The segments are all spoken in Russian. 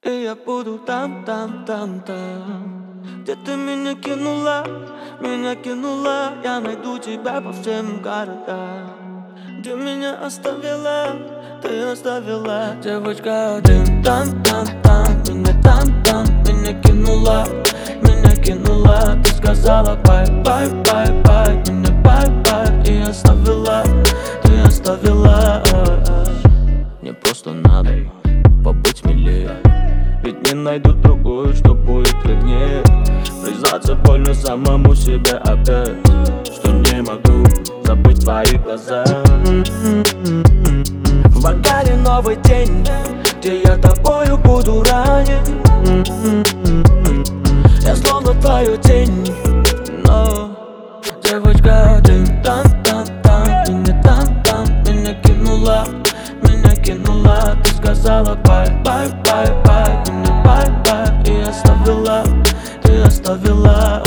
И я буду там, там, там, там, где ты меня кинула, я найду тебя по всем городам. Где меня оставила, ты оставила. Девочка один там, там, там, меня кинула, ты сказала бай, бай, бай, бай, меня бай, бай, и оставила, ты оставила. Мне просто надо побыть смелее, ведь не найду другую, что будет роднее. Признаться больно самому себе опять, что не могу забыть твои глаза. В бокале новый день, где я тобою буду ранен. Я словно твою тень, но девочка один там, там, там, меня кинула, ты сказала бай, бай, бай, бай, меня бай, бай, и оставила, ты оставила.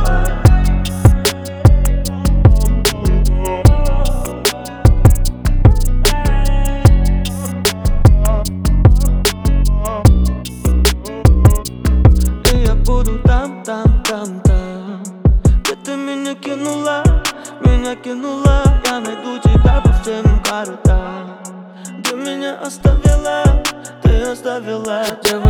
И я буду там, там, там, там, где ты меня кинула, я найду тебя по всем городам. Ты меня оставила, ты оставила.